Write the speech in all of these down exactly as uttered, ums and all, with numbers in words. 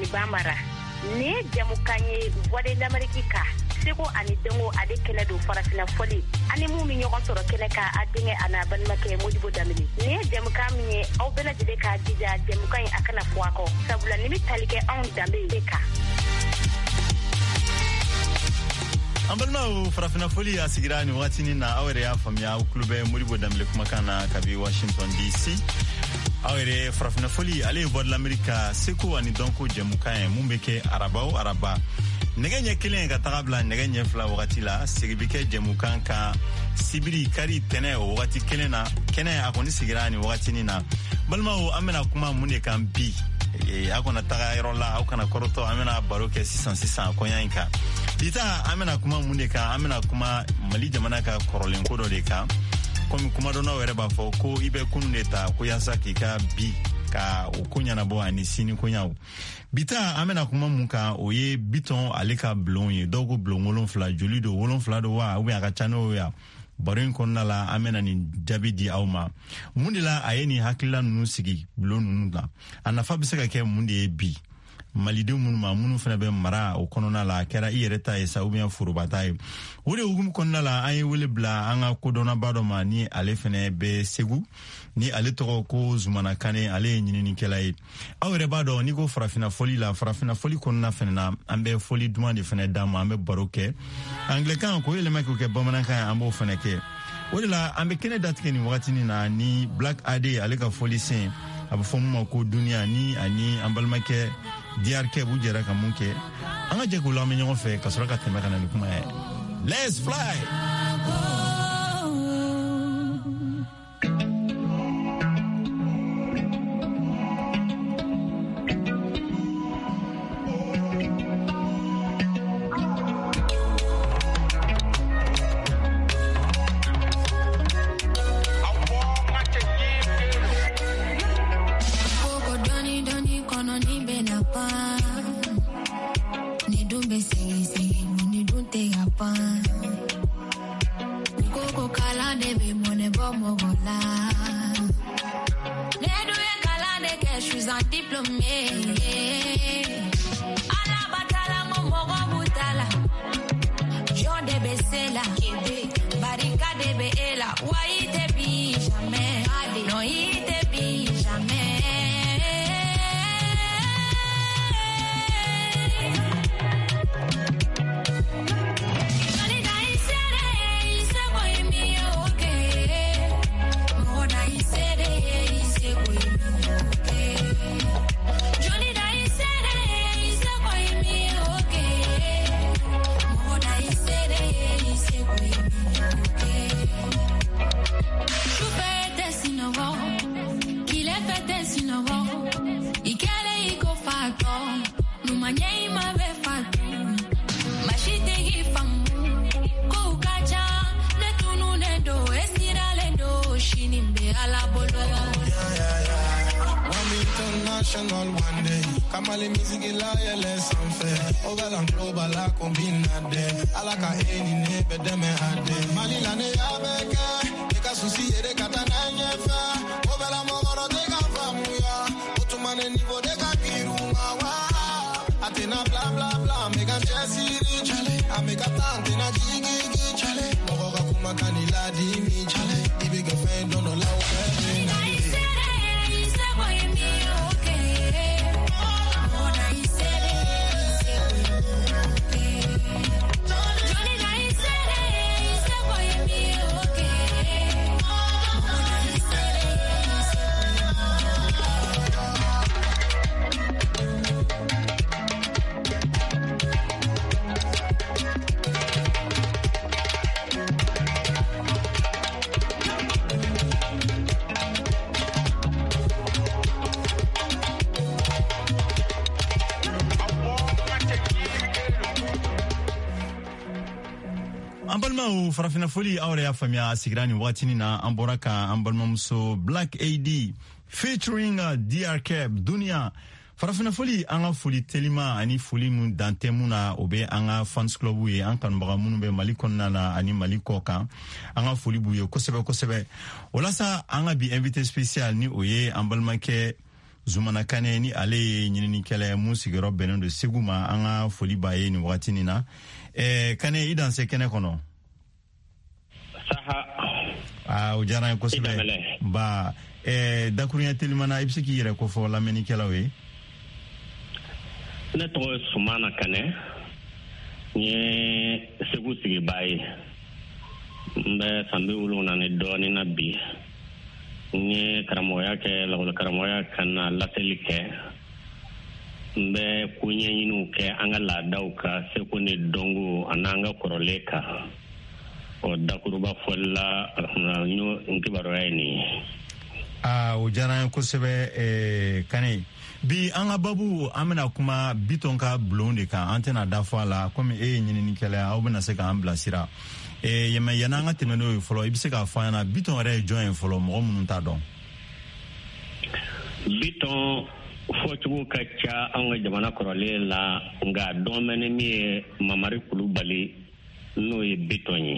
ni bamara ne jamukanye wade l'amerika seko ani dengo ade kele do farafina foli ani mu mi ñogon toro kele ka adinge ana ban make modibo damini ne jamukam ni aw bela de ka dija jamukay akana fuako sabula ni talike on dambe ka Ambalma farafina foli asigirani wakati ni na awere ya famia uklube modibo damile kumakana kabi Washington D C awere farafina foli ale bod l'amerika seko ani donko jamukay mumbeke arabao araba Neganye kelen ka tagabla neganye fla wakati la sigibike jemukan ka sibiri kari tene o wakati kelena kene akoni sigirani wakati nina balma o amena kuma mune kan bi e akona taga irola au kana koroto amena baroke six cents six cents konyanka dita amena kuma mune ka amena kuma mali jamana ka korolen kodo de ka komi kuma dona were ba fo ko ibe kuneta ko yasaki ka bi ka ukunya na bo ani sini kunyawo bita amena kuma muka oye biton aleka blon ye dogo blon wolon fla joli do wolon fla do wa ubi aka chano ya barin konna la amena ni jabidi auma mundila ayeni hakila nunu sigi blon nunu la anafa bisaka ke mundi bi malide mun ma munu fana be mara o konona la kera iyereta e sa ubia furubata e wole ugum konna la ayi wole bla anga kodona bado ma ni ale fene be segu ni ale toko ko zumana kane ale nyini ni kelai awre bado ni go farafina foli la farafina foli konna fene na ambe foli dumande fene dama ambe baroke anglican ko ele mako ke bamanaka ambo fene ke wole la ambe kene datke ni wakati ni na ni black ade ale ka foli sen abafomu ko dunia ni ani ambalmake D R K bu jera ka munke anga je ko la me ñoo fe ka sura ka teme kana ni kuma let's fly Ambalma farafina foli awre ya famia sigrani watini na amboraka ambalma muso Black A D featuring uh, D R K Dunia farafina foli anga foli telima ani foli mun dantemuna obe anga fans club ye ankan baga munu be malikonna na ani malikoka anga foli buye kosebe kosebe olasa anga bi invité spécial ni oye ambalma ke Zumana Kane ni ale ɲinini kɛlɛ mun sigiyɔrɔ bɛnnen don Segu ma an ka foli b'a ye nin wagati nin na. Eh, Kane i danse kɛnɛ kɔnɔ. Saha. Ah, o diyara n ye kosɛbɛ. Ba eh, dakuruɲɛ telimana i bɛ se k'i yɛrɛ kofɔ lamɛnnikɛlaw ye. Ne tɔgɔ ye Sumana Kane. N ye Segu sigibaa ye. N bɛ san bi wolonwula ni dɔɔnin na bi. N ye karamɔgɔya kɛ lakɔli karamɔgɔya ka na laseli kɛ. N bɛ ko ɲɛɲiniw kɛ an ka laadaw ka seko ni dɔnko ani an ka kɔrɔlen kan. O dakuruba fɔli la n kibaruya ye nin ye. Ah, o diyara n ye kosɛbɛ eh, Kane. Bi an ka babu an bɛna kuma Biton ka bulon de kan, an tɛna da fɔ a la komi e ye ɲininikɛla aw bɛna se k'an bilasira. Eh, yɛmɛ yanni an ka tɛmɛ n'o ye fɔlɔ i bɛ se k'a fɔ an ɲɛna Biton yɛrɛ ye jɔn ye fɔlɔ mɔgɔ minnu t'a dɔn. Biton fɔcogo ka ca an ka jamana kɔrɔlen la nka dɔn bɛ ni min ye Mamari Kulubali n'o ye Biton ye.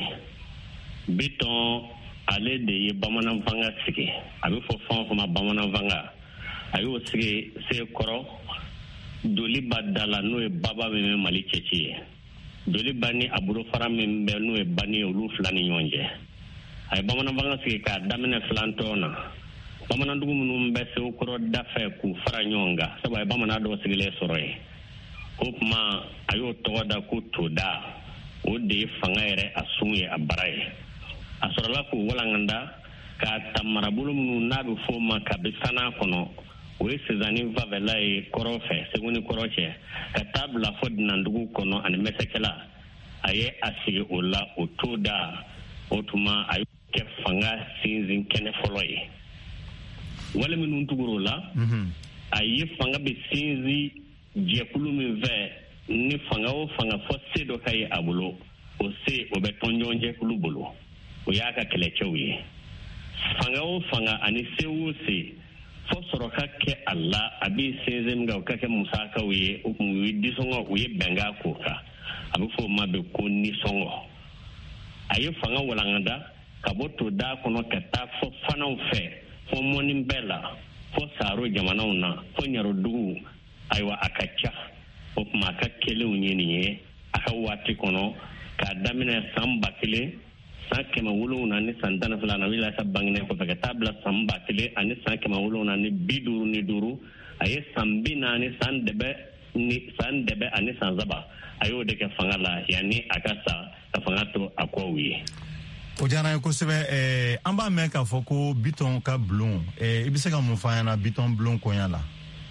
Biton ale de ye bamanan fanga sigi a bɛ fɔ fɛn o fɛn ma bamanan fanga a y'o sigi Sekɔrɔ Joliba da la n'o ye baba min bɛ Mali cɛci ye. Joliba ni a bolofara min bɛ n'o ye Bani ye olu fila ni ɲɔgɔn cɛ. A ye bamanan fanga sigi k'a daminɛ filantɔn na. Bamanandugu minnu bɛ Sekɔrɔ da fɛ k'u fara ɲɔgɔn kan sabu a ye bamanan dɔw sigilen sɔrɔ yen. O tuma a y'o tɔgɔ da ko Toda. O de ye fanga yɛrɛ a sun ye a bara ye. A sɔrɔla k'u walanganda k'a ta marabolo minnu n'a bɛ f'o ma Kabisana kɔnɔ o ye Sezani Fabɛla ye kɔrɔ fɛ Segu ni kɔrɔ cɛ ka taa bila fɔ Dunandugu kɔnɔ ani Mɛsɛkɛla a ye a sigi o la o Toda o tuma a y'o kɛ fanga sinsin kɛnɛ fɔlɔ ye. Wale minnu tugur'o la a ye fanga bɛ sinsin jɛkulu min fɛ ni fanga o fanga fɔ se dɔ ka ye a bolo o se o bɛ tɔnjɔn jɛkulu bolo o y'a ka kɛlɛcɛw ye. Fanga o fanga ani se o se fɔ sɔrɔ ka kɛ a la a bɛ sinsin min kan o ka kɛ musakaw ye o kun ye disɔngɔ u ye bɛnkan k'o kan a bɛ fɔ o ma bɛ ko nisɔngɔ. A ye fanga walangada ka bɔ Toda kɔnɔ ka taa fɔ Fanaw fɛ fɔ Mɔni bɛɛ la fɔ Saro jamanaw na fɔ Ɲarodugu ayiwa a ka ca o tuma a ka kɛlenw ye nin ye a ka waati kɔnɔ k'a daminɛ san ba kelen san kɛmɛ wolonwula ni san tan ni fila na wili sa bangenen kɔfɛ ka taa bila san ba kelen ani san kɛmɛ wolonwula ni bi duuru ni duuru a ye san bi naani san dɛbɛ ni san dɛbɛ ani san saba a y'o de kɛ fanga la yanni a ka sa ka fanga to a kɔw ye. O diyara n ye kosɛbɛ eh, an b'a mɛn k'a fɔ ko Biton ka bulon eh, i bɛ se ka mun fɔ an ɲɛna Biton bulon koɲa la.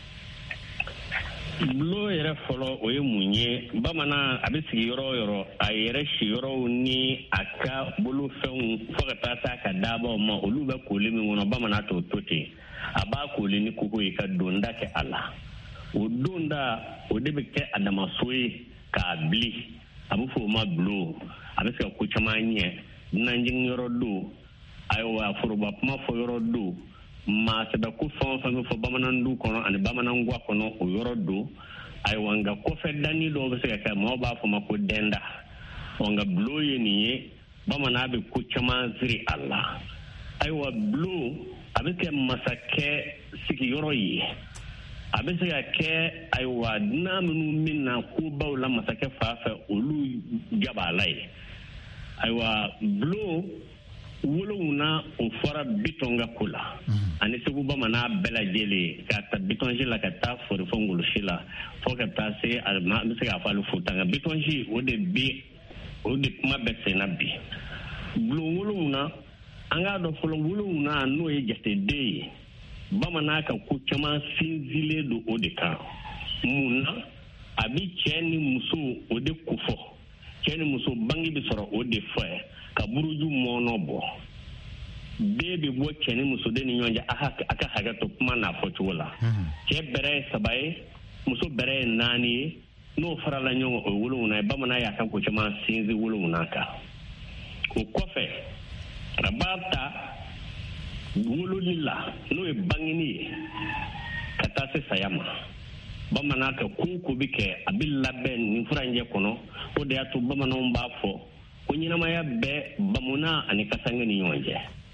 Bulon yɛrɛ fɔlɔ o ye mun ye bamanan a bɛ sigi yɔrɔ o yɔrɔ a yɛrɛ si yɔrɔw ni a ka bolofɛnw fo ka taa s'a ka daabaw ma olu bɛ kooli min kɔnɔ bamanan t'o to ten a b'a kooli ni koko ye ka donda kɛ a la o donda o de bɛ kɛ a damaso ye k'a bili a bɛ fɔ o ma bulon a bɛ se ka ko caman ɲɛ nanjing yɔrɔ do ayiwa foroba kuma fɔ yɔrɔ do maa sɛbɛ ko fɛn o fɛn bɛ fɔ bamanandu kɔnɔ ani bamanangwa kɔnɔ o yɔrɔ do ayiwa nka kɔfɛ danni dɔw bɛ se ka kɛ maaw b'a fɔ ma ko dɛnda ɔ nka bulon ye nin ye bamanan bɛ ko caman siri a la ayiwa bulon a bɛ kɛ masakɛ sigiyɔrɔ ye a bɛ se ka kɛ ayiwa dunan minnu min na kobaw la masakɛ fa fɛ olu jabala ye ayiwa bulon wolonwula o fɔra Biton ka ko la ani Segu bamanan bɛɛ lajɛlen ka ta Bitonsi la ka taa Forifɔ Ngolosi la fo ka taa se a bɛ se k'a fɔ ali Futa nka Bitonsi o de bi o de kuma bɛ senna bi bulon wolonwula an k'a dɔn fɔlɔ wolonwula n'o ye jateden ye bamanan ka ko caman sinsinlen don o de kan mun na a bi cɛ ni muso o de ko fɔ cɛ ni muso bange bɛ sɔrɔ o de fɛ ka buruju mɔnɔ bɔ bɛɛ bɛ bɔ cɛ ni muso de ni ɲɔgɔn cɛ a ka hakɛ to kuma n'a fɔcogo la cɛ bɛrɛ ye saba ye muso bɛrɛ ye naani ye n'o farala ɲɔgɔn o ye wolonwula ye bamanan y'a ka ko caman sinsin wolonwula kan o kɔfɛ a b'a ta wololi la n'o ye bangeni ye ka taa se saya ma bamanan ka ko ko bɛ kɛ a bɛ labɛn nin furanjɛ kɔnɔ o de y'a to bamananw b'a fɔ ko ɲɛnamaya bɛ bamunan ani kasange ni ɲɔgɔn cɛ